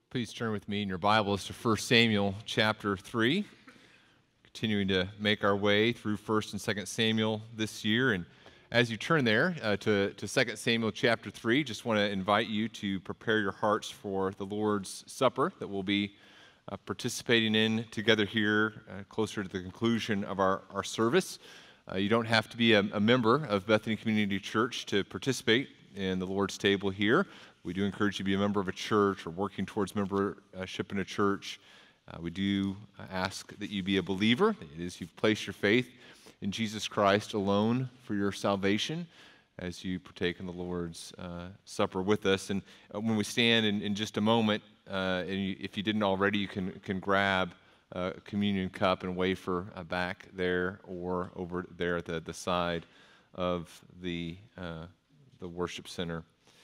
Please turn with me in your Bibles to 1 Samuel chapter 3. Continuing to make our way through 1st and 2nd Samuel this year. And as you turn there to 2nd Samuel chapter 3, just want to invite you to prepare your hearts for the Lord's Supper that we'll be participating in together here closer to the conclusion of our service. You don't have to be a member of Bethany Community Church to participate in the Lord's table here. We do encourage you to be a member of a church or working towards membership in a church. We do ask that you be a believer. It is you've placed your faith in Jesus Christ alone for your salvation as you partake in the Lord's Supper with us. And when we stand in just a moment, if you didn't already, you can grab a communion cup and wafer back there or over there at the side of the worship center.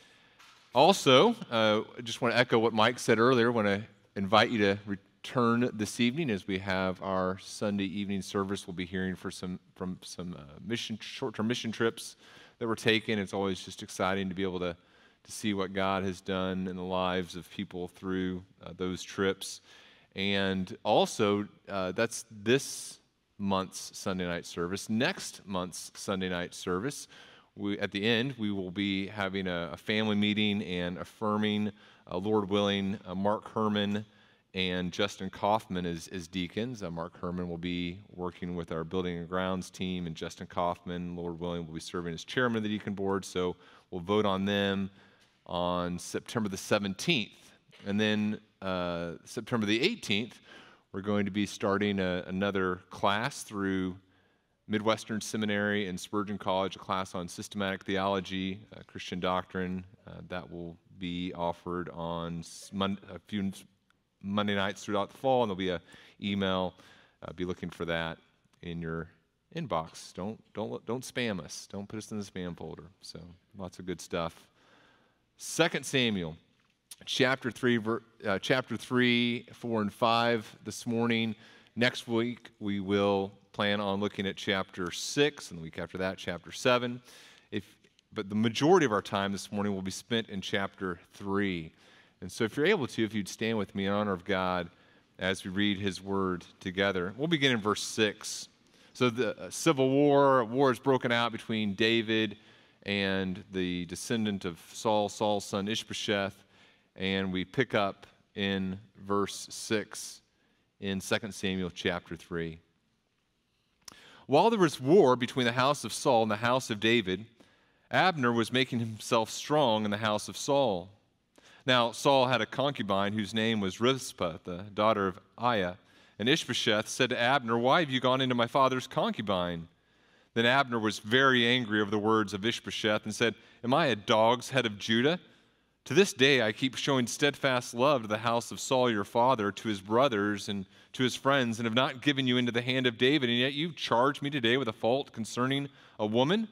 Also, I just want to echo what Mike said earlier. I want to invite you to return this evening as we have our Sunday evening service. We'll be hearing from some short-term mission trips that were taken. It's always just exciting to be able to see what God has done in the lives of people through those trips. And also, that's this month's Sunday night service. Next month's Sunday night service, at the end, we will be having a family meeting and affirming, Lord willing, Mark Herman and Justin Kaufman as deacons. Mark Herman will be working with our building and grounds team, and Justin Kaufman, Lord willing, will be serving as chairman of the deacon board. So we'll vote on them on September the 17th. And then September the 18th, we're going to be starting another class through Midwestern Seminary and Spurgeon College, a class on systematic theology, Christian doctrine, that will be offered on a few Monday nights throughout the fall, and there'll be an email. Be looking for that in your inbox. Don't spam us. Don't put us in the spam folder. So lots of good stuff. 2 Samuel, chapter 3, 4, and 5 this morning. Next week we will plan on looking at chapter 6, and the week after that, chapter 7. But the majority of our time this morning will be spent in chapter 3. And so if you're able to, if you'd stand with me in honor of God as we read his word together. We'll begin in verse 6. So the civil war is broken out between David and the descendant of Saul, Saul's son Ishbosheth, and we pick up in verse 6 in 2 Samuel chapter 3. While there was war between the house of Saul and the house of David, Abner was making himself strong in the house of Saul. Now Saul had a concubine whose name was Rizpah, the daughter of Aiah. And Ishbosheth said to Abner, "Why have you gone into my father's concubine?" Then Abner was very angry over the words of Ishbosheth and said, "Am I a dog's head of Judah? To this day I keep showing steadfast love to the house of Saul your father, to his brothers and to his friends, and have not given you into the hand of David, and yet you charge me today with a fault concerning a woman?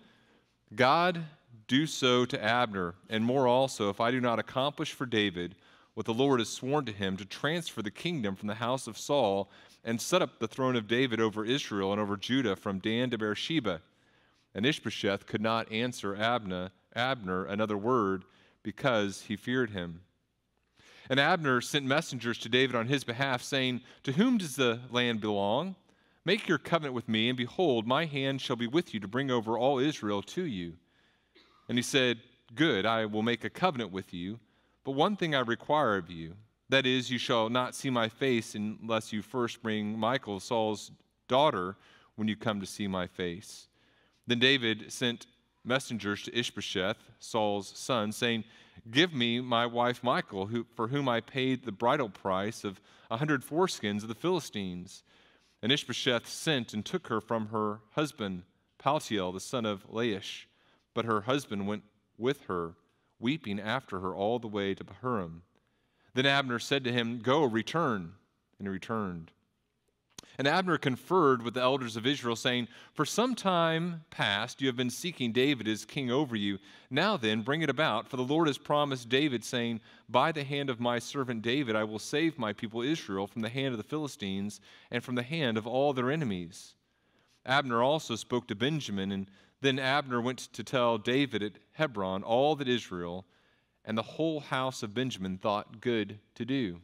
God do so to Abner, and more also, if I do not accomplish for David what the Lord has sworn to him, to transfer the kingdom from the house of Saul and set up the throne of David over Israel and over Judah from Dan to Beersheba." And Ishbosheth could not answer Abner another word, because he feared him. And Abner sent messengers to David on his behalf, saying, "To whom does the land belong? Make your covenant with me, and behold, my hand shall be with you to bring over all Israel to you." And he said, "Good, I will make a covenant with you, but one thing I require of you, that is, you shall not see my face unless you first bring Michal, Saul's daughter, when you come to see my face." Then David sent messengers to Ishbosheth, Saul's son, saying, "Give me my wife Michal, for whom I paid the bridal price of 100 foreskins of the Philistines." And Ishbosheth sent and took her from her husband, Paltiel, the son of Laish. But her husband went with her, weeping after her all the way to Bahurim. Then Abner said to him, "Go, return." And he returned. And Abner conferred with the elders of Israel, saying, "For some time past you have been seeking David as king over you. Now then, bring it about, for the Lord has promised David, saying, 'By the hand of my servant David I will save my people Israel from the hand of the Philistines and from the hand of all their enemies.'" Abner also spoke to Benjamin, and then Abner went to tell David at Hebron all that Israel and the whole house of Benjamin thought good to do.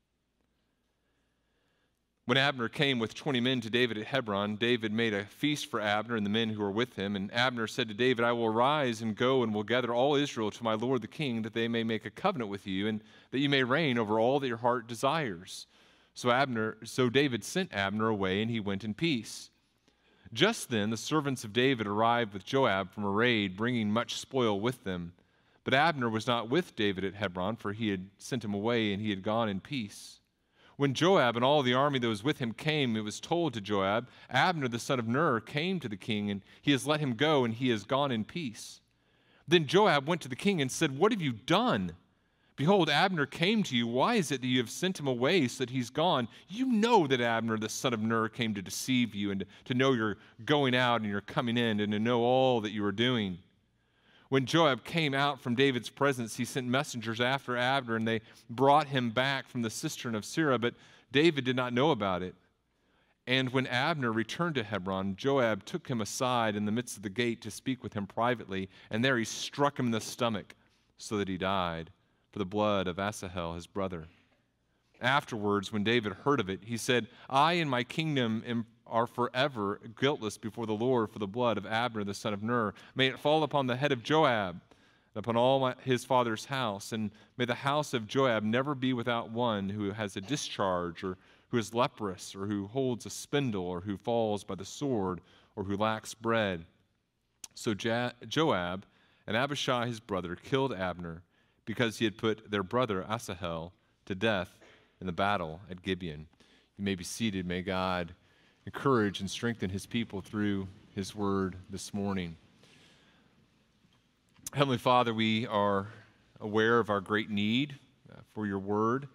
When Abner came with 20 men to David at Hebron, David made a feast for Abner and the men who were with him. And Abner said to David, I will arise and go and will gather all Israel to my lord the king, that they may make a covenant with you, and that you may reign over all that your heart desires. So David sent Abner away, and he went in peace. Just then the servants of David arrived with Joab from a raid, bringing much spoil with them. But Abner was not with David at Hebron, for he had sent him away, and he had gone in peace. When Joab and all the army that was with him came, it was told to Joab, Abner the son of Ner came to the king, and he has let him go, and he has gone in peace. Then Joab went to the king and said, What have you done? Behold, Abner came to you. Why is it that you have sent him away so that he's gone? You know that Abner the son of Ner came to deceive you, and to know you're going out and you're coming in, and to know all that you are doing. When Joab came out from David's presence, he sent messengers after Abner, and they brought him back from the cistern of Sirah, but David did not know about it. And when Abner returned to Hebron, Joab took him aside in the midst of the gate to speak with him privately, and there he struck him in the stomach so that he died, for the blood of Asahel, his brother. Afterwards, when David heard of it, he said, I and my kingdom are forever guiltless before the Lord for the blood of Abner the son of Ner. May it fall upon the head of Joab, and upon all his father's house, and may the house of Joab never be without one who has a discharge, or who is leprous, or who holds a spindle, or who falls by the sword, or who lacks bread. So Joab and Abishai his brother killed Abner, because he had put their brother Asahel to death in the battle at Gibeon. You may be seated. May God encourage and strengthen his people through his word this morning. Heavenly Father, we are aware of our great need for your word.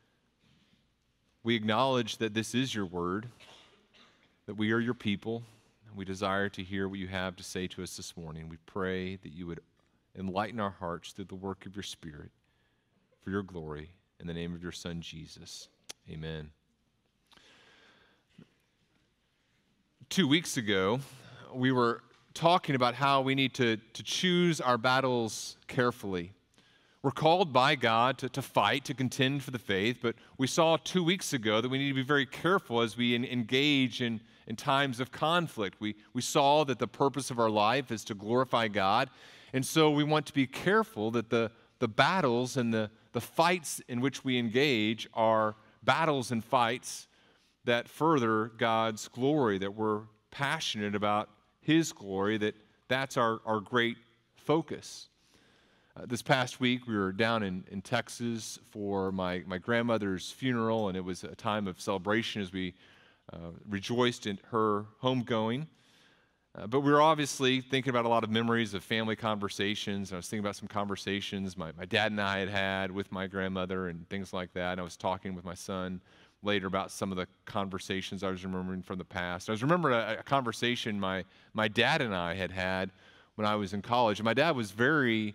We acknowledge that this is your word, that we are your people, and we desire to hear what you have to say to us this morning. We pray that you would enlighten our hearts through the work of your Spirit for your glory. In the name of your Son, Jesus. Amen. 2 weeks ago, we were talking about how we need to choose our battles carefully. We're called by God to fight, to contend for the faith, but we saw 2 weeks ago that we need to be very careful as we engage in times of conflict. We saw that the purpose of our life is to glorify God, and so we want to be careful that the battles and the fights in which we engage are battles and fights that further God's glory, that we're passionate about his glory, that's our great focus. This past week, we were down in Texas for my grandmother's funeral, and it was a time of celebration as we rejoiced in her homegoing. But we were obviously thinking about a lot of memories of family conversations. I was thinking about some conversations my dad and I had with my grandmother and things like that. And I was talking with my son later about some of the conversations I was remembering from the past. I was remembering a conversation my dad and I had when I was in college. And my dad was very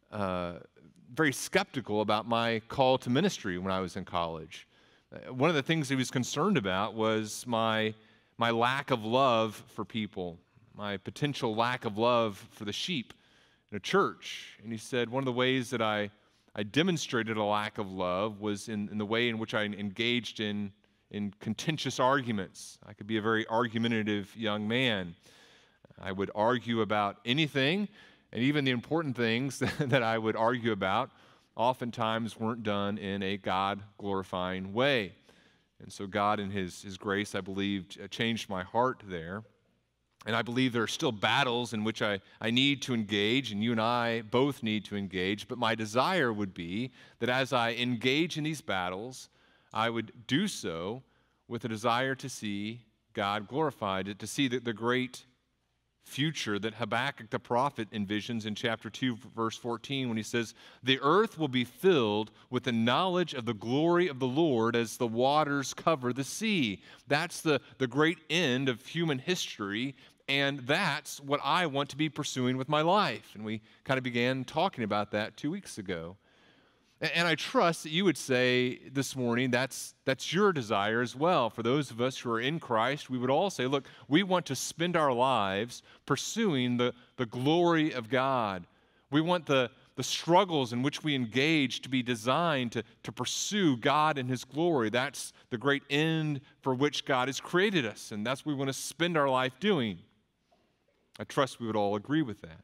skeptical about my call to ministry when I was in college. One of the things he was concerned about was my lack of love for people, my potential lack of love for the sheep in a church. And he said one of the ways that I demonstrated a lack of love was in the way in which I engaged in contentious arguments. I could be a very argumentative young man. I would argue about anything, and even the important things that I would argue about oftentimes weren't done in a God-glorifying way. And so God, in his grace, I believed, changed my heart there. And I believe there are still battles in which I need to engage, and you and I both need to engage. But my desire would be that as I engage in these battles, I would do so with a desire to see God glorified, to see the great future that Habakkuk the prophet envisions in chapter 2, verse 14, when he says, the earth will be filled with the knowledge of the glory of the Lord as the waters cover the sea. That's the great end of human history, and that's what I want to be pursuing with my life. And we kind of began talking about that 2 weeks ago. And I trust that you would say this morning that's your desire as well. For those of us who are in Christ, we would all say, look, we want to spend our lives pursuing the glory of God. We want the the struggles in which we engage to be designed to pursue God and His glory. That's the great end for which God has created us, and that's what we want to spend our life doing. I trust we would all agree with that.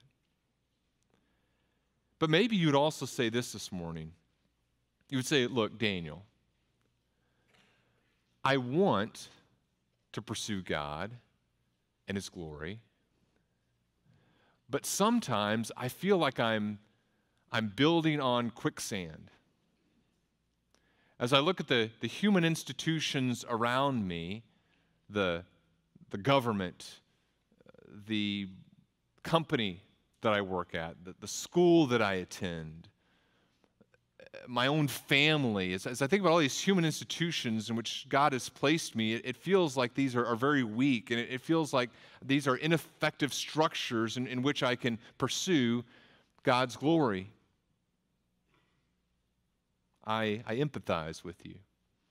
But maybe you'd also say this morning. You would say, look, Daniel, I want to pursue God and His glory, but sometimes I feel like I'm building on quicksand. As I look at the human institutions around me, the government, the company that I work at, the school that I attend, my own family, as I think about all these human institutions in which God has placed me, it feels like these are very weak, and it feels like these are ineffective structures in which I can pursue God's glory. I empathize with you.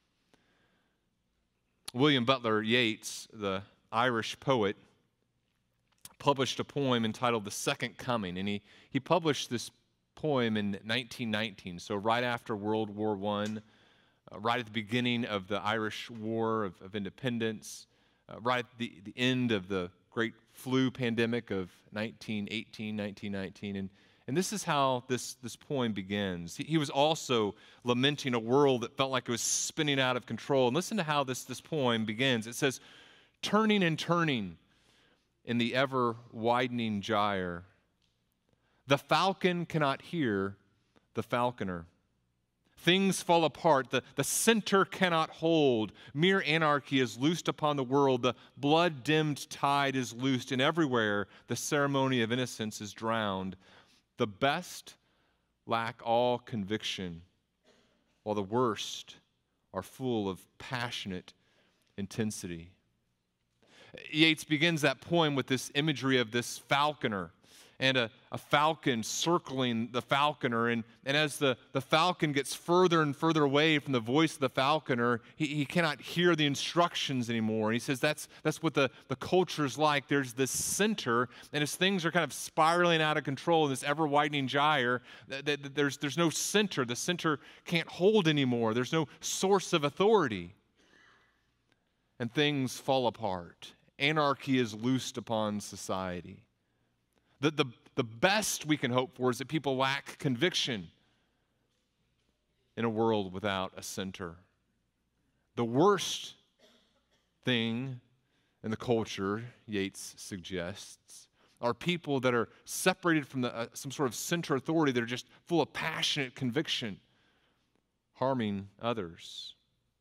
William Butler Yeats, the Irish poet, published a poem entitled The Second Coming, and he published this poem in 1919, so right after World War I, right at the beginning of the Irish War of Independence, right at the end of the great flu pandemic of 1918, 1919, and this is how this poem begins. He was also lamenting a world that felt like it was spinning out of control. And listen to how this poem begins. It says, "Turning and turning in the ever-widening gyre, the falcon cannot hear the falconer. Things fall apart, the center cannot hold. Mere anarchy is loosed upon the world. The blood-dimmed tide is loosed, and everywhere the ceremony of innocence is drowned. The best lack all conviction, while the worst are full of passionate intensity." Yeats begins that poem with this imagery of this falconer and a falcon circling the falconer. And as the falcon gets further and further away from the voice of the falconer, he cannot hear the instructions anymore. And he says that's what the culture's like. There's this center, and as things are kind of spiraling out of control in this ever-widening gyre, there's no center. The center can't hold anymore. There's no source of authority. And things fall apart. Anarchy is loosed upon society. The best we can hope for is that people lack conviction in a world without a center. The worst thing in the culture, Yeats suggests, are people that are separated from some sort of center authority that are just full of passionate conviction, harming others.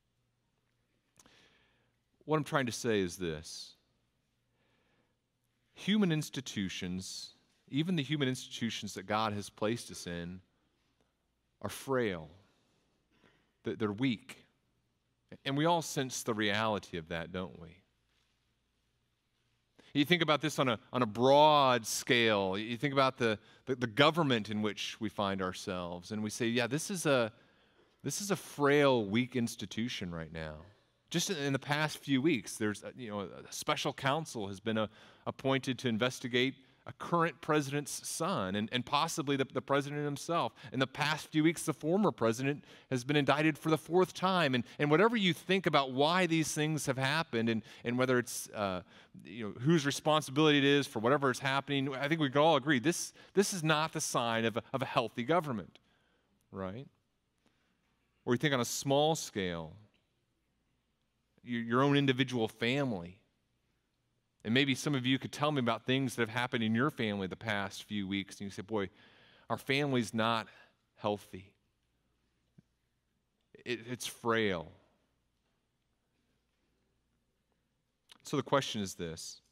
What I'm trying to say is this. Human institutions, even the human institutions that God has placed us in, are frail. They're weak. And we all sense the reality of that, don't we? You think about this on a broad scale. You think about the government in which we find ourselves, and we say, yeah, this is a frail, weak institution right now. Just in the past few weeks, there's a special counsel has been appointed to investigate a current president's son and possibly the president himself. In the past few weeks, the former president has been indicted for the fourth time. And whatever you think about why these things have happened and whether it's whose responsibility it is for whatever is happening, I think we can all agree this is not the sign of a healthy government, right? Or you think on a small scale, your own individual family. And maybe some of you could tell me about things that have happened in your family the past few weeks. And you say, boy, our family's not healthy. It's frail. So the question is this.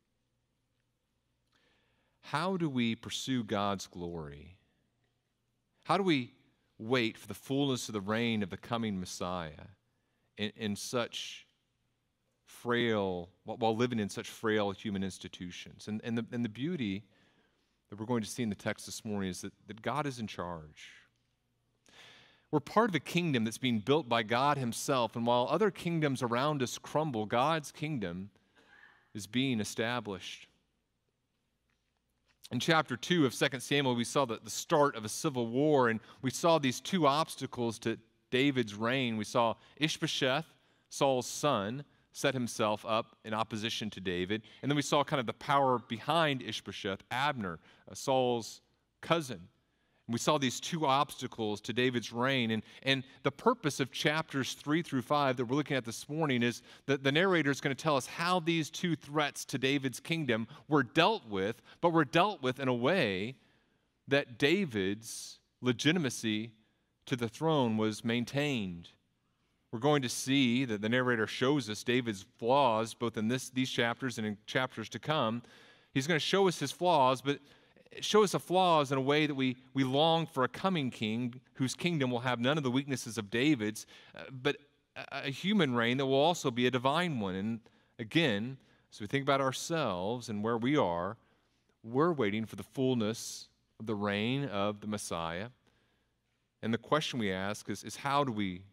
How do we pursue God's glory? How do we wait for the fullness of the reign of the coming Messiah in such frail, while living in such frail human institutions? And the beauty that we're going to see in the text this morning is that God is in charge. We're part of a kingdom that's being built by God Himself, and while other kingdoms around us crumble, God's kingdom is being established. In chapter 2 of 2 Samuel, we saw the start of a civil war, and we saw these two obstacles to David's reign. We saw Ishbosheth, Saul's son, set himself up in opposition to David. And then we saw kind of the power behind Ishbosheth, Abner, Saul's cousin. And we saw these two obstacles to David's reign. And the purpose of chapters 3 through 5 that we're looking at this morning is that the narrator is going to tell us how these two threats to David's kingdom were dealt with, but were dealt with in a way that David's legitimacy to the throne was maintained. We're going to see that the narrator shows us David's flaws, both in these chapters and in chapters to come. He's going to show us his flaws, but show us the flaws in a way that we long for a coming king whose kingdom will have none of the weaknesses of David's, but a human reign that will also be a divine one. And again, as we think about ourselves and where we are, we're waiting for the fullness of the reign of the Messiah. And the question we ask is how do we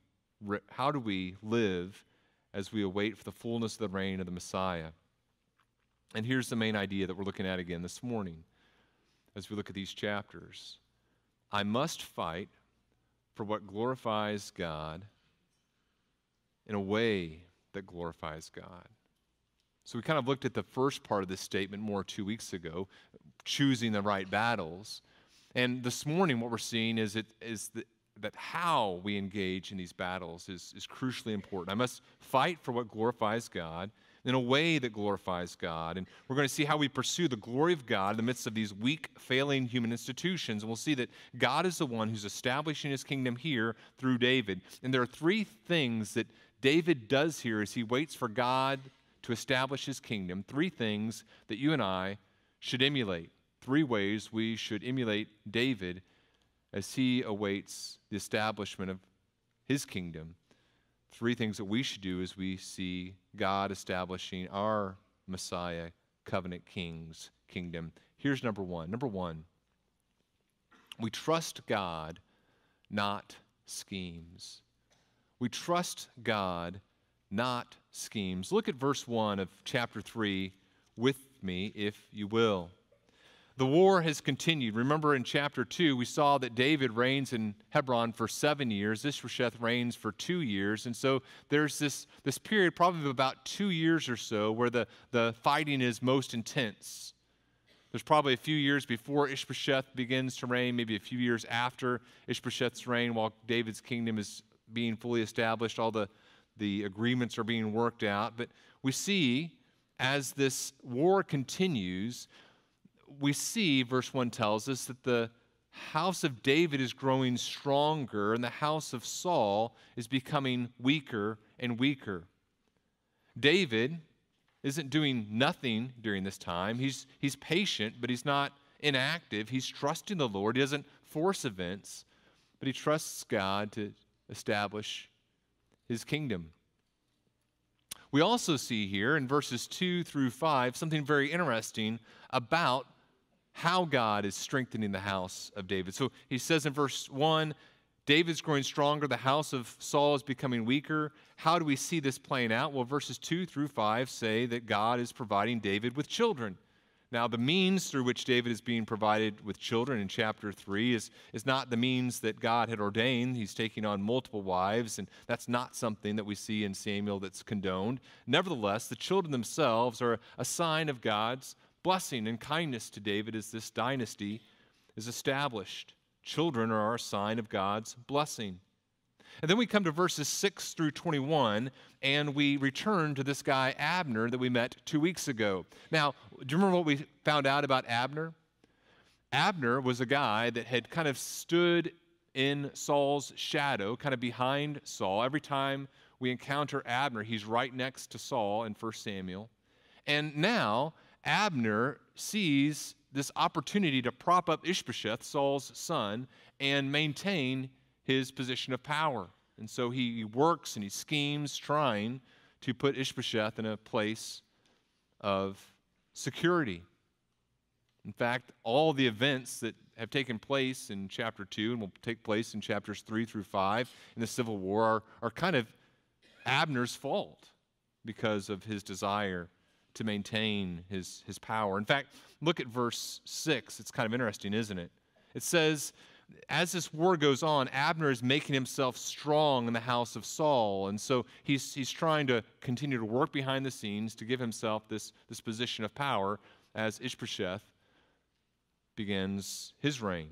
live as we await for the fullness of the reign of the Messiah? And here's the main idea that we're looking at again this morning as we look at these chapters. I must fight for what glorifies God in a way that glorifies God. So we kind of looked at the first part of this statement more 2 weeks ago, choosing the right battles. And this morning what we're seeing is that how we engage in these battles is crucially important. I must fight for what glorifies God in a way that glorifies God. And we're going to see how we pursue the glory of God in the midst of these weak, failing human institutions. And we'll see that God is the one who's establishing his kingdom here through David. And there are three things that David does here as he waits for God to establish his kingdom. Three things that you and I should emulate. Three ways we should emulate David as he awaits the establishment of his kingdom. Three things that we should do as we see God establishing our Messiah, covenant king's kingdom. Here's number one. Number one, we trust God, not schemes. We trust God, not schemes. Look at verse 1 of chapter 3 with me, if you will. The war has continued. Remember in chapter 2, we saw that David reigns in Hebron for 7 years. Ishbosheth reigns for 2 years. And so there's this period, probably of about 2 years or so, where the fighting is most intense. There's probably a few years before Ishbosheth begins to reign, maybe a few years after Ishbosheth's reign, while David's kingdom is being fully established. All the agreements are being worked out. But we see, as this war continues, we see, verse 1 tells us, that the house of David is growing stronger and the house of Saul is becoming weaker and weaker. David isn't doing nothing during this time. He's patient, but he's not inactive. He's trusting the Lord. He doesn't force events, but he trusts God to establish his kingdom. We also see here in verses 2 through 5 something very interesting about how God is strengthening the house of David. So he says in verse 1, David's growing stronger, the house of Saul is becoming weaker. How do we see this playing out? Well, verses 2 through 5 say that God is providing David with children. Now, the means through which David is being provided with children in chapter 3 is not the means that God had ordained. He's taking on multiple wives, and that's not something that we see in Samuel that's condoned. Nevertheless, the children themselves are a sign of God's blessing and kindness to David as this dynasty is established. Children are a sign of God's blessing. And then we come to verses 6 through 21, and we return to this guy Abner that we met 2 weeks ago. Now, do you remember what we found out about Abner? Abner was a guy that had kind of stood in Saul's shadow, kind of behind Saul. Every time we encounter Abner, he's right next to Saul in 1 Samuel. And now Abner sees this opportunity to prop up Ishbosheth, Saul's son, and maintain his position of power. And so he works and he schemes, trying to put Ishbosheth in a place of security. In fact, all the events that have taken place in chapter 2 and will take place in chapters 3 through 5 in the Civil War are kind of Abner's fault because of his desire to maintain his power. In fact, look at verse 6. It's kind of interesting, isn't it? It says, as this war goes on, Abner is making himself strong in the house of Saul. And so he's trying to continue to work behind the scenes to give himself this position of power as Ishbosheth begins his reign.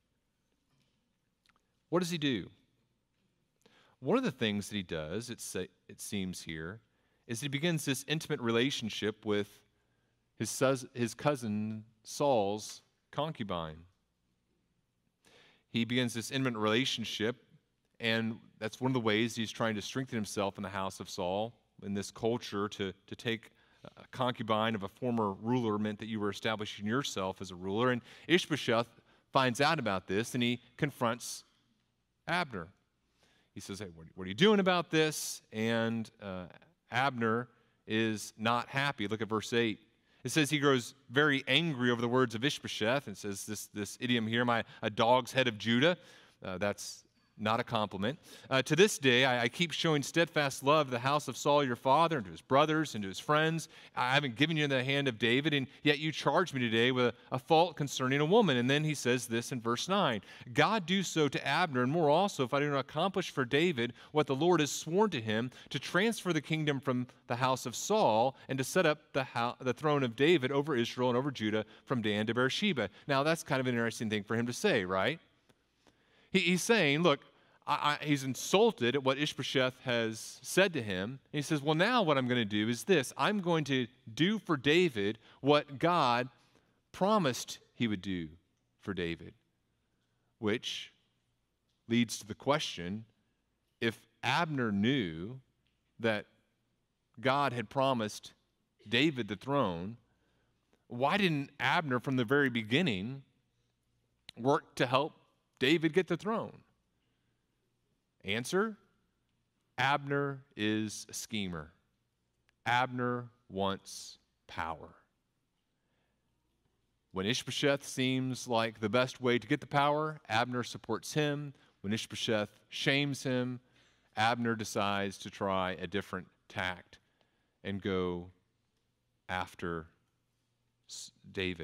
What does he do? One of the things that he does, it seems here, is he begins this intimate relationship with his cousin Saul's concubine. He begins this intimate relationship, and that's one of the ways he's trying to strengthen himself in the house of Saul. In this culture, to take a concubine of a former ruler meant that you were establishing yourself as a ruler. And Ishbosheth finds out about this, and he confronts Abner. He says, hey, what are you doing about this? And Abner is not happy. Look at verse 8. It says he grows very angry over the words of Ishbosheth, and says this idiom here, a dog's head of Judah. That's not a compliment. To this day, I keep showing steadfast love to the house of Saul your father, and to his brothers, and to his friends. I haven't given you in the hand of David, and yet you charge me today with a fault concerning a woman. And then he says this in verse 9. God do so to Abner, and more also, if I do not accomplish for David what the Lord has sworn to him, to transfer the kingdom from the house of Saul, and to set up the throne of David over Israel and over Judah from Dan to Beersheba. Now, that's kind of an interesting thing for him to say, right? He's saying, look, he's insulted at what Ishbosheth has said to him. And he says, well, now what I'm going to do is this. I'm going to do for David what God promised he would do for David, which leads to the question, if Abner knew that God had promised David the throne, why didn't Abner from the very beginning work to help David get the throne? Answer, Abner is a schemer. Abner wants power. When Ishbosheth seems like the best way to get the power, Abner supports him. When Ishbosheth shames him, Abner decides to try a different tact and go after David.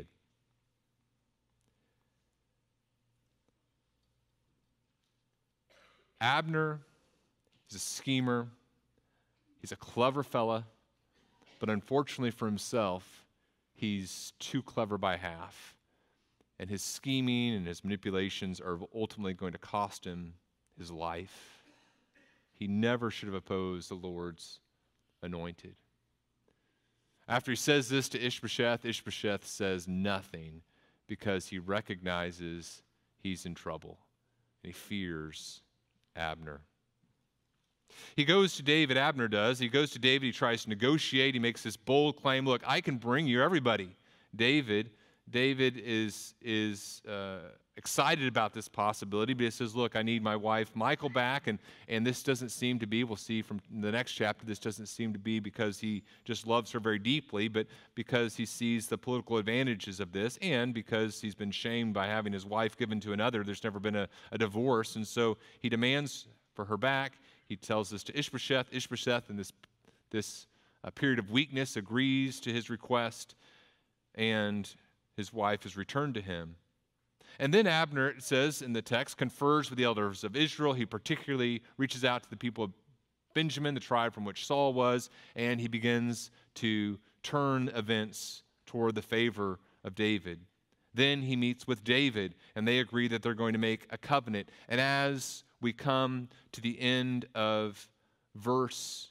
Abner is a schemer. He's a clever fella, but unfortunately for himself, he's too clever by half. And his scheming and his manipulations are ultimately going to cost him his life. He never should have opposed the Lord's anointed. After he says this to Ishbosheth, Ishbosheth says nothing because he recognizes he's in trouble. And he fears Abner. He goes to David, Abner does. He goes to David, he tries to negotiate. He makes this bold claim, look, I can bring you everybody. David is excited about this possibility, but he says, look, I need my wife Michal back, and this doesn't seem to be, we'll see from the next chapter, this doesn't seem to be because he just loves her very deeply, but because he sees the political advantages of this, and because he's been shamed by having his wife given to another. There's never been a divorce, and so he demands for her back. He tells this to Ishbosheth. Ishbosheth, in this period of weakness, agrees to his request, and his wife is returned to him. And then Abner, it says in the text, confers with the elders of Israel. He particularly reaches out to the people of Benjamin, the tribe from which Saul was, and he begins to turn events toward the favor of David. Then he meets with David, and they agree that they're going to make a covenant. And as we come to the end of verse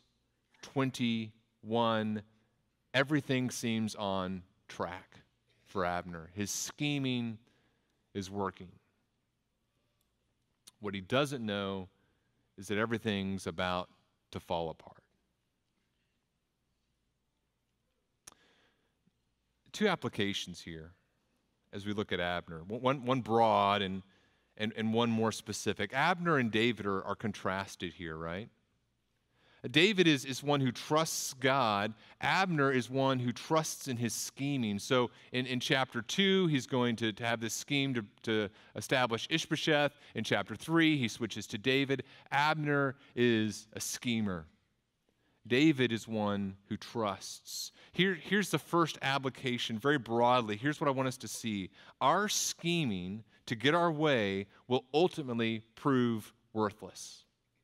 21, everything seems on track for Abner. His scheming is working. What he doesn't know is that everything's about to fall apart. Two applications here as we look at Abner. One broad and one more specific. Abner and David are contrasted here, right? David is one who trusts God. Abner is one who trusts in his scheming. So in chapter 2, he's going to have this scheme to establish Ishbosheth. In chapter 3, he switches to David. Abner is a schemer. David is one who trusts. Here's the first application very broadly. Here's what I want us to see. Our scheming to get our way will ultimately prove worthless.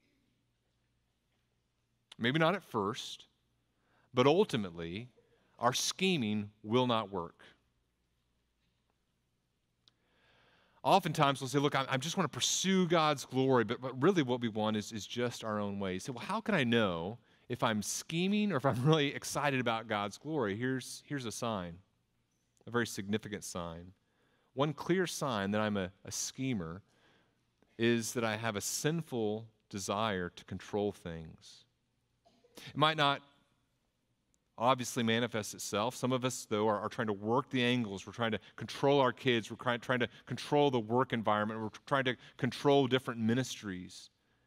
Maybe not at first, but ultimately, our scheming will not work. Oftentimes we'll say, look, I just want to pursue God's glory, but really what we want is just our own way. You say, well, how can I know if I'm scheming or if I'm really excited about God's glory? Here's a sign, a very significant sign. One clear sign that I'm a schemer is that I have a sinful desire to control things. It might not obviously manifest itself. Some of us, though, are trying to work the angles. We're trying to control our kids. We're trying to control the work environment. We're trying to control different ministries.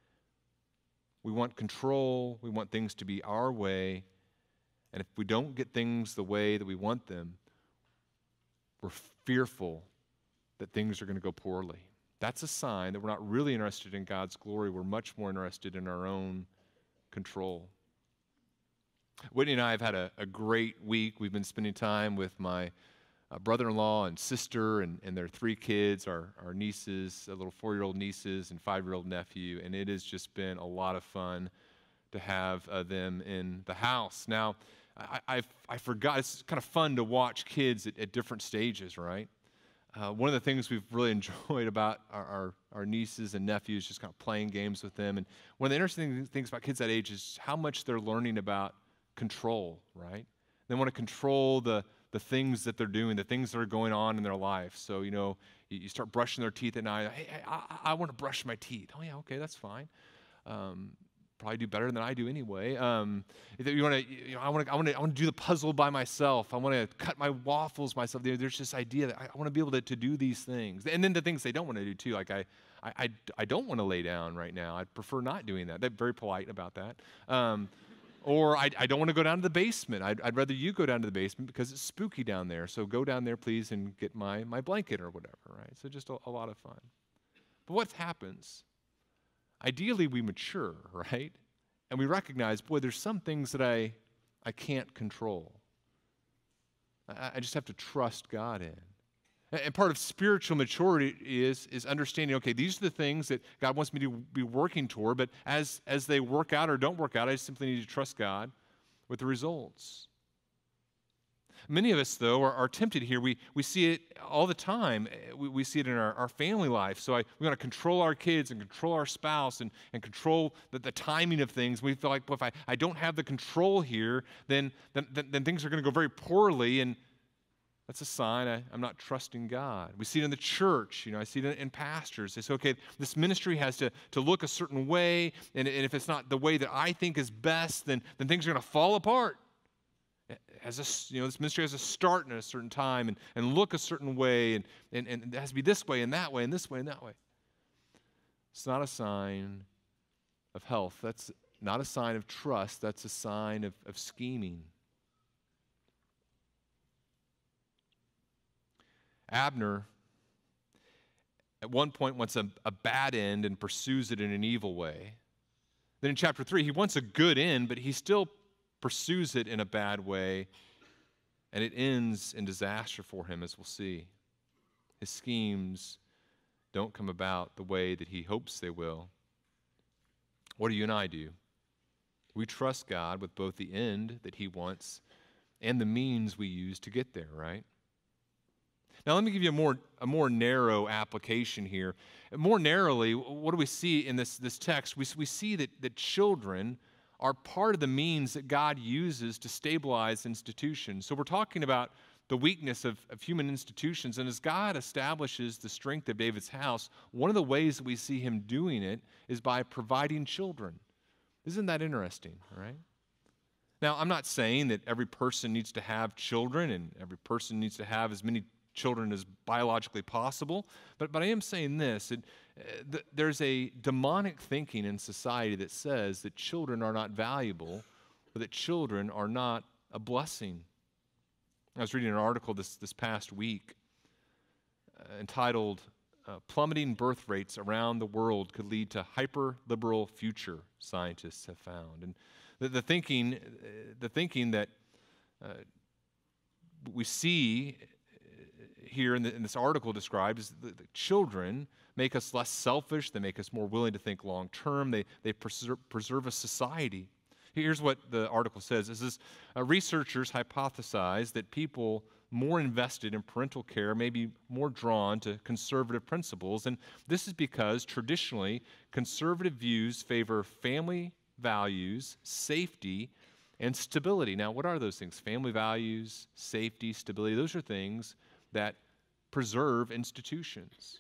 We want control. We want things to be our way. And if we don't get things the way that we want them, we're fearful that things are going to go poorly. That's a sign that we're not really interested in God's glory. We're much more interested in our own control. Whitney and I have had a great week. We've been spending time with my brother-in-law and sister and their 3 kids, our nieces, little 4-year-old nieces and 5-year-old nephew, and it has just been a lot of fun to have them in the house. Now, I forgot, it's kind of fun to watch kids at different stages, right? One of the things we've really enjoyed about our nieces and nephews, just kind of playing games with them. And one of the interesting things about kids that age is how much they're learning about control, right? They want to control the things that they're doing, the things that are going on in their life. So, you start brushing their teeth at night. Hey, I want to brush my teeth. Oh, yeah, okay, that's fine. Probably do better than I do anyway. If you want to, I want to do the puzzle by myself. I want to cut my waffles myself. There's this idea that I want to be able to do these things, and then the things they don't want to do too. Like I don't want to lay down right now. I'd prefer not doing that. They're very polite about that. Or I don't want to go down to the basement. I'd rather you go down to the basement because it's spooky down there. So go down there, please, and get my blanket or whatever, right? So just a lot of fun. But what happens? Ideally, we mature, right? And we recognize, boy, there's some things that I can't control. I just have to trust God in. And part of spiritual maturity is understanding, okay, these are the things that God wants me to be working toward, but as they work out or don't work out, I simply need to trust God with the results. Many of us, though, are tempted here. We see it all the time. We see it in our family life. So we want to control our kids and control our spouse and control the timing of things. We feel like, well, if I don't have the control here, then things are going to go very poorly, and that's a sign I'm not trusting God. We see it in the church. I see it in pastors. They say, okay, this ministry has to look a certain way, and if it's not the way that I think is best, then things are going to fall apart. This ministry has to start in a certain time and look a certain way, and it has to be this way and that way and this way and that way. It's not a sign of health. That's not a sign of trust. That's a sign of scheming. Abner, at one point, wants a bad end and pursues it in an evil way. Then in chapter 3, he wants a good end, but he still pursues it in a bad way, and it ends in disaster for him, as we'll see. His schemes don't come about the way that he hopes they will. What do you and I do? We trust God with both the end that he wants and the means we use to get there, right? Now, let me give you a more narrow application here. More narrowly, what do we see in this text? We see that children are part of the means that God uses to stabilize institutions. So we're talking about the weakness of human institutions, and as God establishes the strength of David's house, one of the ways that we see him doing it is by providing children. Isn't that interesting, right? Now, I'm not saying that every person needs to have children and every person needs to have as many children as biologically possible, but I am saying this, there's a demonic thinking in society that says that children are not valuable or that children are not a blessing. I was reading an article this past week entitled plummeting birth rates around the world could lead to hyper-liberal future, scientists have found. And the thinking that we see here in this article described is that children make us less selfish, they make us more willing to think long term, they preserve a society. Here's what the article says. It says, researchers hypothesize that people more invested in parental care may be more drawn to conservative principles, and this is because traditionally conservative views favor family values, safety, and stability. Now, what are those things? Family values, safety, stability, those are things that preserve institutions.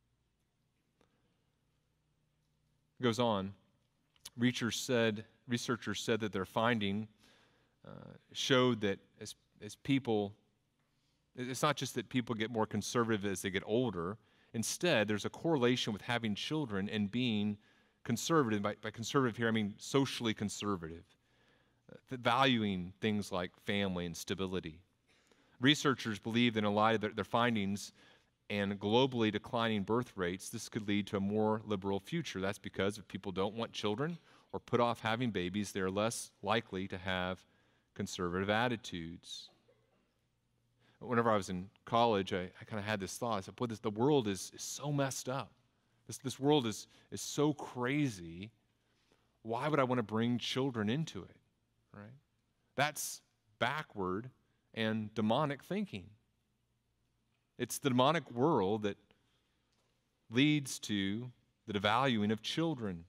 It goes on. Researchers said that their finding showed that as people, it's not just that people get more conservative as they get older. Instead, there's a correlation with having children and being conservative. By conservative here, I mean socially conservative, valuing things like family and stability. Researchers believe that in light of their findings and globally declining birth rates, this could lead to a more liberal future. That's because if people don't want children or put off having babies, they're less likely to have conservative attitudes. Whenever I was in college, I kind of had this thought. I said, boy, the world is so messed up. This world is so crazy. Why would I want to bring children into it, right? That's backward and demonic thinking. It's the demonic world that leads to the devaluing of children.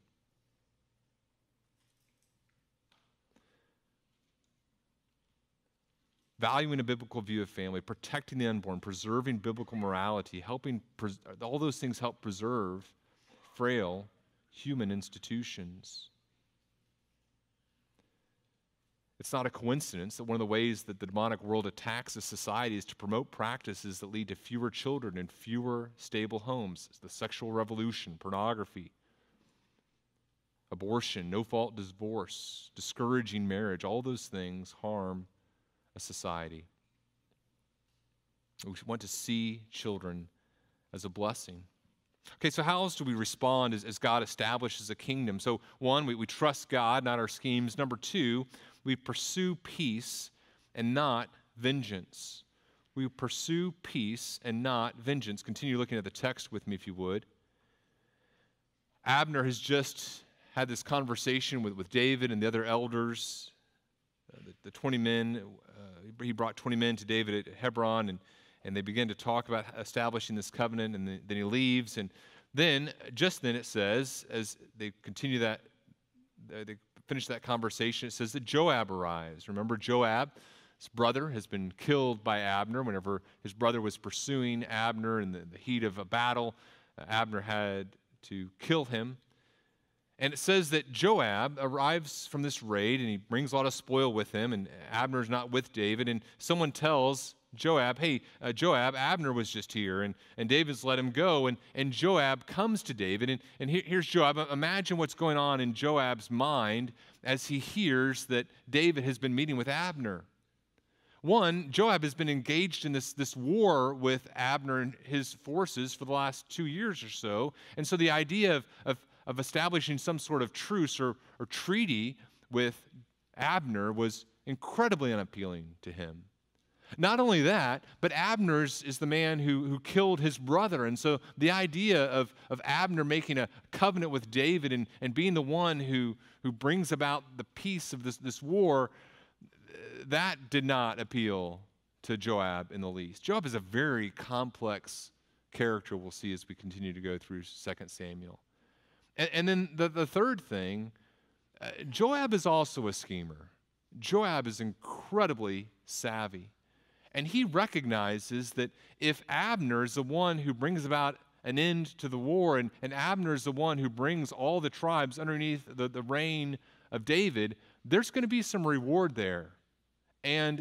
Valuing a biblical view of family, protecting the unborn, preserving biblical morality, all those things help preserve frail human institutions. It's not a coincidence that one of the ways that the demonic world attacks a society is to promote practices that lead to fewer children and fewer stable homes. It's the sexual revolution, pornography, abortion, no-fault divorce, discouraging marriage. All those things harm a society. We want to see children as a blessing. Okay, so how else do we respond as God establishes a kingdom? So one, we trust God, not our schemes. Number two, we pursue peace and not vengeance. We pursue peace and not vengeance. Continue looking at the text with me, if you would. Abner has just had this conversation with David and the other elders. The 20 men, he brought 20 men to David at Hebron, and they begin to talk about establishing this covenant, and then he leaves. And then, just then it says, as they continue that, they finish that conversation, it says that Joab arrives. Remember, Joab, his brother, has been killed by Abner. Whenever his brother was pursuing Abner in the heat of a battle, Abner had to kill him. And it says that Joab arrives from this raid, and he brings a lot of spoil with him, and Abner's not with David. And someone tells Joab, hey, Joab, Abner was just here, and David's let him go. And Joab comes to David, and here's Joab. Imagine what's going on in Joab's mind as he hears that David has been meeting with Abner. One, Joab has been engaged in this war with Abner and his forces for the last 2 years or so. And so the idea of establishing some sort of truce or treaty with Abner was incredibly unappealing to him. Not only that, but Abner is the man who killed his brother. And so the idea of Abner making a covenant with David and being the one who brings about the peace of this war, that did not appeal to Joab in the least. Joab is a very complex character, we'll see as we continue to go through 2 Samuel. And then the third thing, Joab is also a schemer. Joab is incredibly savvy. And he recognizes that if Abner is the one who brings about an end to the war, and Abner is the one who brings all the tribes underneath the reign of David, there's going to be some reward there. And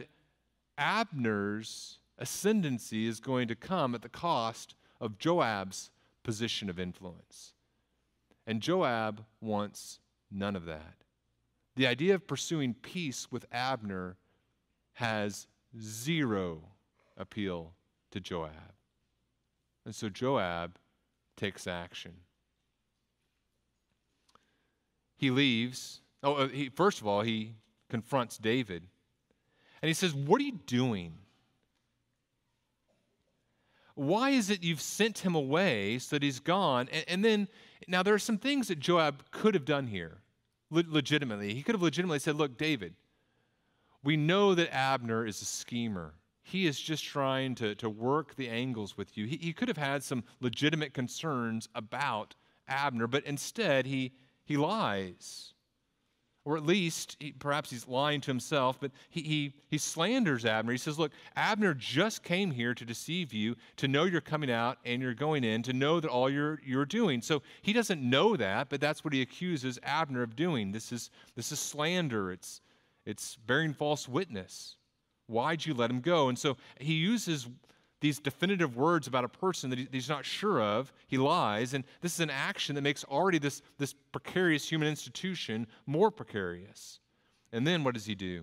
Abner's ascendancy is going to come at the cost of Joab's position of influence. And Joab wants none of that. The idea of pursuing peace with Abner has zero appeal to Joab. And so Joab takes action. He leaves. First of all, he confronts David. And he says, "What are you doing? Why is it you've sent him away so that he's gone?" And then, now there are some things that Joab could have done here, legitimately. He could have legitimately said, "Look, David, we know that Abner is a schemer. He is just trying to work the angles with you." He could have had some legitimate concerns about Abner, but instead he lies. Or at least, perhaps he's lying to himself, but he slanders Abner. He says, "Look, Abner just came here to deceive you, to know you're coming out and you're going in, to know that all you're doing." So he doesn't know that, but that's what he accuses Abner of doing. This is slander. It's bearing false witness. Why'd you let him go? And so he uses these definitive words about a person that he's not sure of. He lies, and this is an action that makes already this precarious human institution more precarious. And then what does he do?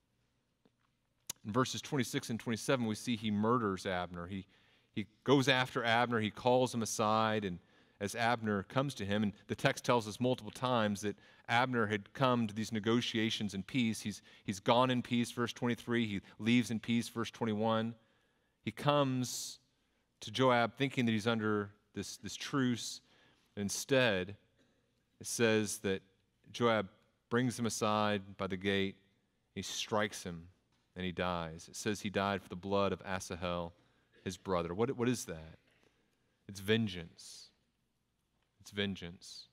In verses 26 and 27, we see he murders Abner. He goes after Abner. He calls him aside, and as Abner comes to him, and the text tells us multiple times that Abner had come to these negotiations in peace. He's gone in peace, verse 23. He leaves in peace, verse 21. He comes to Joab thinking that he's under this truce. Instead, it says that Joab brings him aside by the gate. He strikes him, and he dies. It says he died for the blood of Asahel, his brother. What is that? It's vengeance. It's vengeance.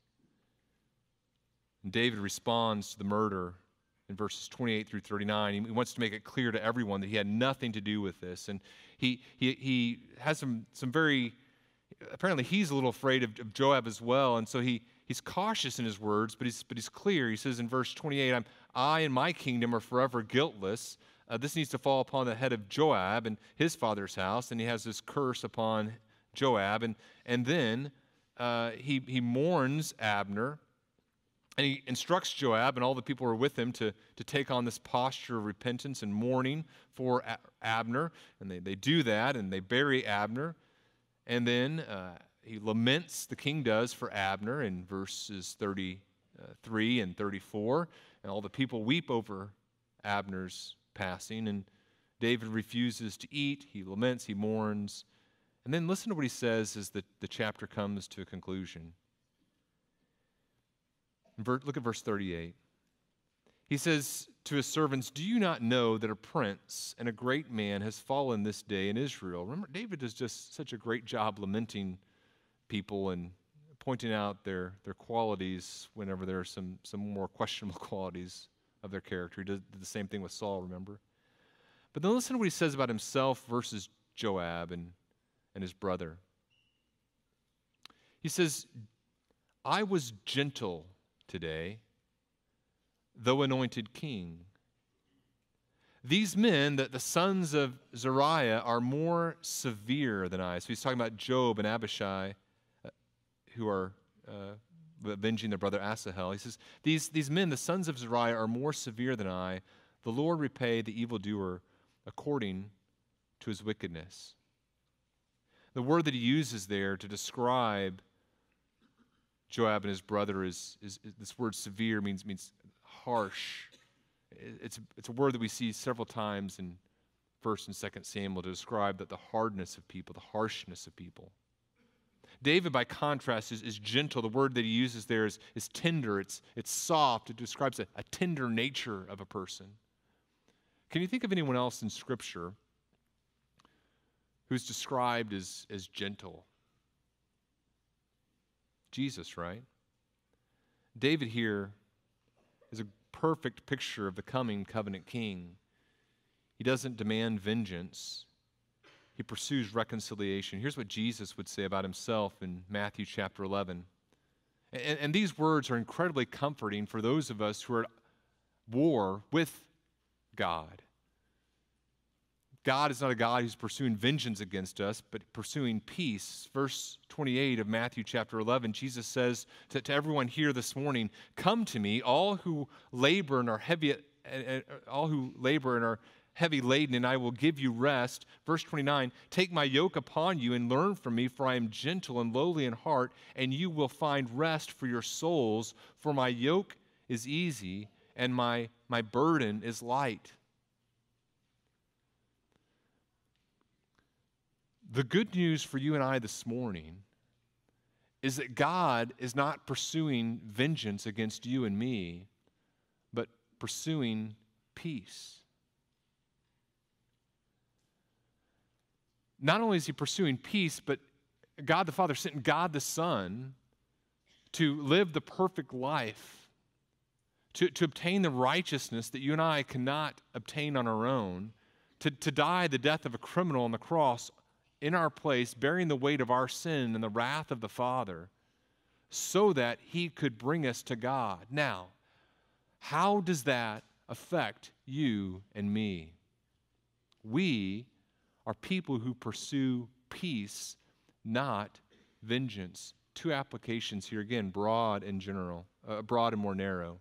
And David responds to the murder in verses 28 through 39. He wants to make it clear to everyone that he had nothing to do with this. And he has some very, apparently he's a little afraid of Joab as well. And so he's cautious in his words, but he's clear. He says in verse 28, I and my kingdom are forever guiltless. This needs to fall upon the head of Joab and his father's house. And he has this curse upon Joab. And then he mourns Abner. And he instructs Joab and all the people who are with him to take on this posture of repentance and mourning for Abner. And they do that, and they bury Abner. And then he laments, the king does, for Abner in verses 33 and 34. And all the people weep over Abner's passing. And David refuses to eat. He laments, he mourns. And then listen to what he says as the chapter comes to a conclusion. Look at verse 38. He says to his servants, "Do you not know that a prince and a great man has fallen this day in Israel?" Remember, David does just such a great job lamenting people and pointing out their qualities whenever there are some more questionable qualities of their character. He did the same thing with Saul, remember? But then listen to what he says about himself versus Joab and his brother. He says, "I was gentle today, though anointed king. These men, the sons of Zeruiah, are more severe than I." So he's talking about Joab and Abishai, who are avenging their brother Asahel. He says, these men, the sons of Zeruiah, are more severe than I. The Lord repay the evildoer according to his wickedness. The word that he uses there to describe Joab and his brother is this word severe means harsh. It's a word that we see several times in 1 and 2 Samuel to describe the hardness of people, the harshness of people. David, by contrast, is gentle. The word that he uses there is tender. It's soft. It describes a tender nature of a person. Can you think of anyone else in Scripture who's described as gentle? Jesus, right? David here is a perfect picture of the coming covenant king. He doesn't demand vengeance. He pursues reconciliation. Here's what Jesus would say about himself in Matthew chapter 11. And these words are incredibly comforting for those of us who are at war with God. God is not a God who's pursuing vengeance against us, but pursuing peace. Verse 28 of Matthew chapter 11, Jesus says to everyone here this morning, "Come to me, all who labor and are heavy, all who labor and are heavy laden, and I will give you rest. Verse 29, take my yoke upon you and learn from me, for I am gentle and lowly in heart, and you will find rest for your souls. For my yoke is easy and my burden is light. The good news for you and I this morning is that God is not pursuing vengeance against you and me, but pursuing peace. Not only is he pursuing peace, but God the Father sent God the Son to live the perfect life, to obtain the righteousness that you and I cannot obtain on our own, to die the death of a criminal on the cross in our place, bearing the weight of our sin and the wrath of the Father, so that he could bring us to God. Now, how does that affect you and me? We are people who pursue peace, not vengeance. Two applications here, again, broad and general, broad and more narrow.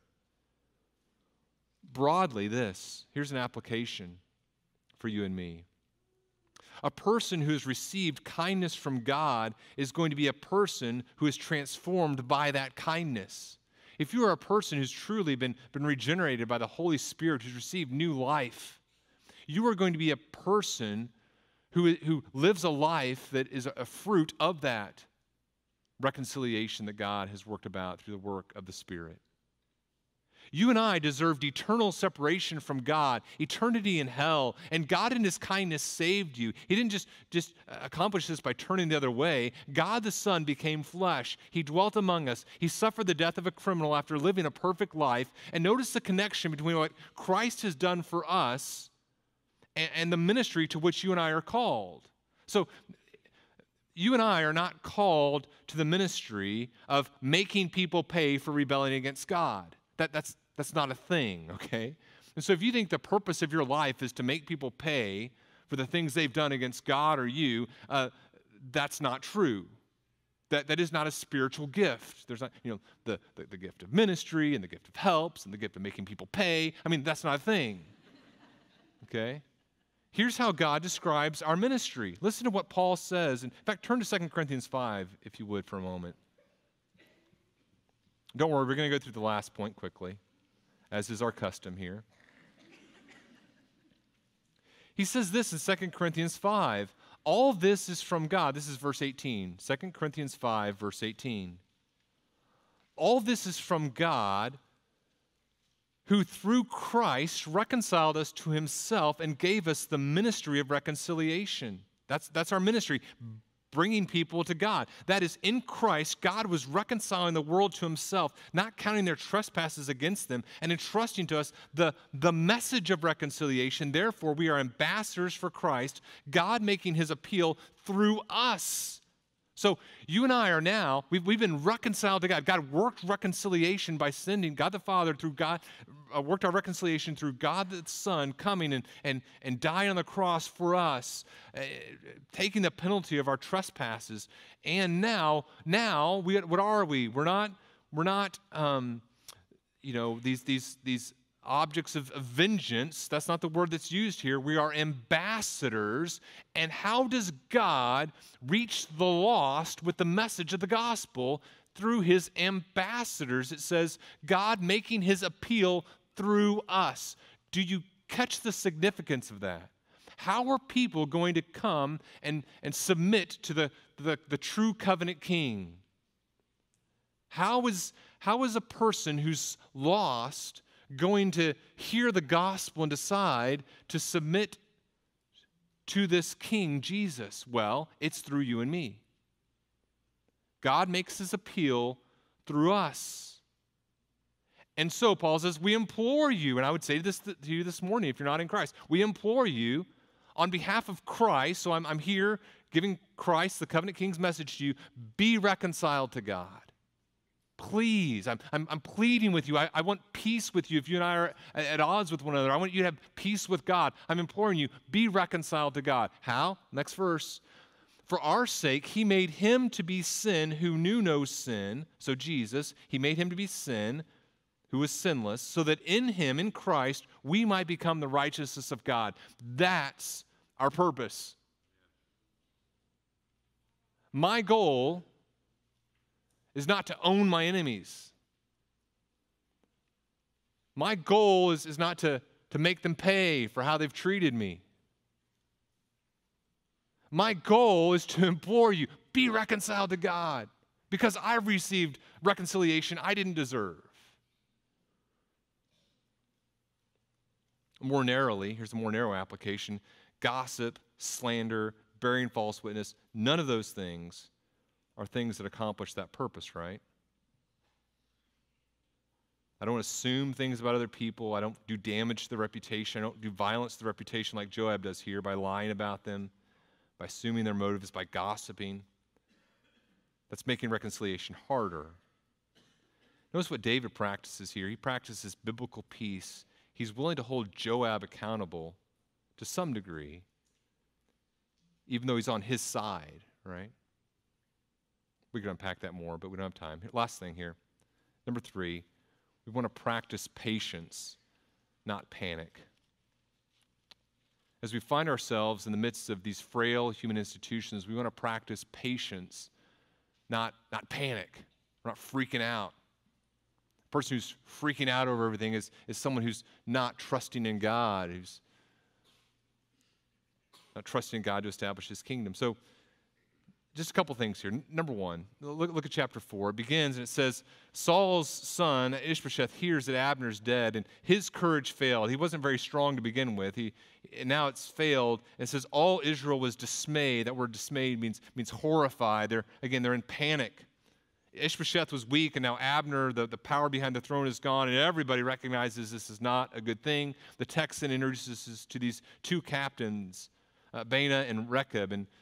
Broadly, here's an application for you and me. A person who has received kindness from God is going to be a person who is transformed by that kindness. If you are a person who's truly been regenerated by the Holy Spirit, who's received new life, you are going to be a person who lives a life that is a fruit of that reconciliation that God has worked about through the work of the Spirit. You and I deserved eternal separation from God, eternity in hell, and God in his kindness saved you. He didn't just accomplish this by turning the other way. God the Son became flesh. He dwelt among us. He suffered the death of a criminal after living a perfect life. And notice the connection between what Christ has done for us and the ministry to which you and I are called. So you and I are not called to the ministry of making people pay for rebelling against God. That's not a thing, okay? And so if you think the purpose of your life is to make people pay for the things they've done against God or you, that's not true. That is not a spiritual gift. There's not, the gift of ministry and the gift of helps and the gift of making people pay. I mean, that's not a thing, okay? Here's how God describes our ministry. Listen to what Paul says. In fact, turn to 2 Corinthians 5, if you would, for a moment. Don't worry, we're going to go through the last point quickly, as is our custom here. He says this in 2 Corinthians 5. All this is from God. This is verse 18. 2 Corinthians 5, verse 18. All this is from God, who through Christ reconciled us to himself and gave us the ministry of reconciliation. That's our ministry, bringing people to God. That is, in Christ, God was reconciling the world to himself, not counting their trespasses against them, and entrusting to us the message of reconciliation. Therefore, we are ambassadors for Christ, God making his appeal through us. So you and I are now, we've been reconciled to God. God worked reconciliation by sending God the Father through God, worked our reconciliation through God the Son coming and dying on the cross for us, taking the penalty of our trespasses. And now what are we? We're not these objects of vengeance. That's not the word that's used here. We are ambassadors. And how does God reach the lost with the message of the gospel? Through his ambassadors. It says, God making his appeal through us. Do you catch the significance of that? How are people going to come and submit to the true covenant king? How is a person who's lost going to hear the gospel and decide to submit to this King, Jesus? Well, it's through you and me. God makes his appeal through us. And so Paul says, we implore you, and I would say this to you this morning if you're not in Christ, we implore you on behalf of Christ, so I'm here giving Christ, the covenant king's message to you, be reconciled to God. Please, I'm pleading with you. I want peace with you. If you and I are at odds with one another, I want you to have peace with God. I'm imploring you, be reconciled to God. How? Next verse. For our sake, he made him to be sin who knew no sin. So Jesus, he made him to be sin who was sinless, so that in him, in Christ, we might become the righteousness of God. That's our purpose. My goal is not to own my enemies. My goal is not to make them pay for how they've treated me. My goal is to implore you, be reconciled to God, because I've received reconciliation I didn't deserve. More narrowly, here's a more narrow application: gossip, slander, bearing false witness, none of those things are things that accomplish that purpose, right? I don't assume things about other people. I don't do damage to the reputation. I don't do violence to the reputation like Joab does here by lying about them, by assuming their motives, by gossiping. That's making reconciliation harder. Notice what David practices here. He practices biblical peace. He's willing to hold Joab accountable to some degree, even though he's on his side, right? We could unpack that more, but we don't have time. Last thing here. Number 3, we want to practice patience, not panic. As we find ourselves in the midst of these frail human institutions, we want to practice patience, not panic. We're not freaking out. The person who's freaking out over everything is someone who's not trusting in God, who's not trusting in God to establish his kingdom. So just a couple things here. Number 1, look at chapter 4. It begins and it says, Saul's son, Ishbosheth, hears that Abner's dead, and his courage failed. He wasn't very strong to begin with. And now it's failed. And it says, all Israel was dismayed. That word dismayed means horrified. They're in panic. Ishbosheth was weak, and now Abner, the power behind the throne, is gone, and everybody recognizes this is not a good thing. The text then introduces us to these 2 captains, Baanah and Rechab, and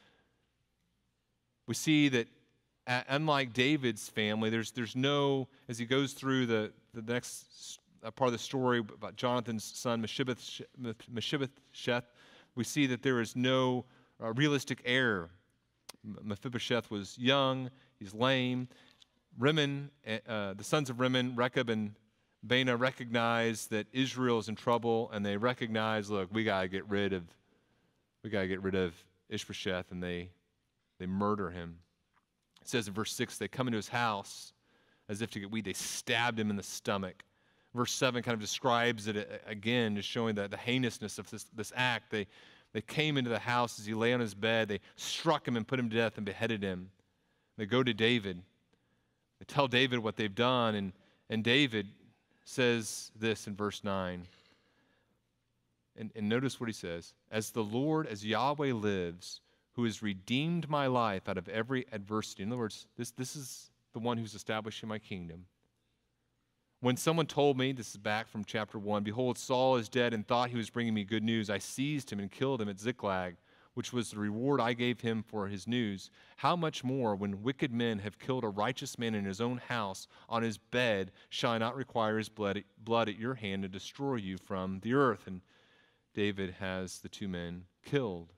we see that unlike David's family, there's no, as he goes through the next part of the story about Jonathan's son Mephibosheth, we see that there is no realistic heir. Mephibosheth was young, he's lame. Rimmon, the sons of Rimmon, Rechab and Baanah, recognize that Israel is in trouble, and they recognize, look, we gotta get rid of Ishbosheth, and they murder him. It says in verse 6, they come into his house as if to get weed. They stabbed him in the stomach. Verse 7 kind of describes it again, just showing the heinousness of this act. They came into the house as he lay on his bed. They struck him and put him to death and beheaded him. They go to David. They tell David what they've done, and David says this in verse 9. And notice what he says. As the Lord, as Yahweh lives, who has redeemed my life out of every adversity. In other words, this is the one who's establishing my kingdom. When someone told me, this is back from chapter 1, behold, Saul is dead, and thought he was bringing me good news, I seized him and killed him at Ziklag, which was the reward I gave him for his news. How much more, when wicked men have killed a righteous man in his own house, on his bed, shall I not require his blood at your hand to destroy you from the earth? And David has the 2 men killed.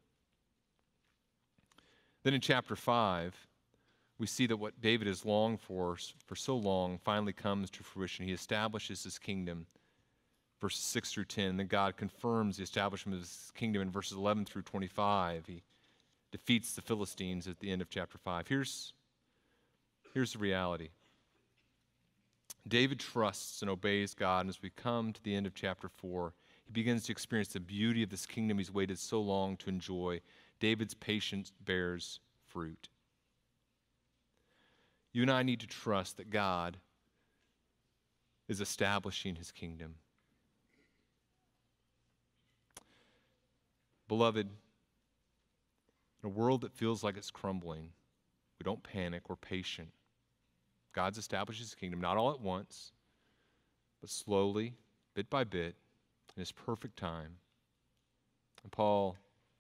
Then in chapter 5, we see that what David has longed for so long finally comes to fruition. He establishes his kingdom, verses 6 through 10. Then God confirms the establishment of his kingdom in verses 11 through 25. He defeats the Philistines at the end of chapter 5. Here's the reality. David trusts and obeys God, and as we come to the end of chapter 4, he begins to experience the beauty of this kingdom he's waited so long to enjoy. David's patience bears fruit. You and I need to trust that God is establishing his kingdom. Beloved, in a world that feels like it's crumbling, we don't panic, we're patient. God establishes his kingdom, not all at once, but slowly, bit by bit, in his perfect time. And Paul,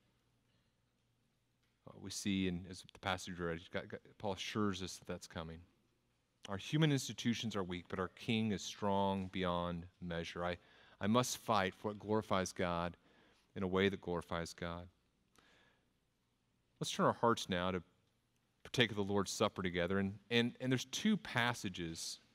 we see, and as the passage read, Paul assures us that that's coming. Our human institutions are weak, but our King is strong beyond measure. I must fight for what glorifies God in a way that glorifies God. Let's turn our hearts now to partake of the Lord's Supper together. And there's 2 passages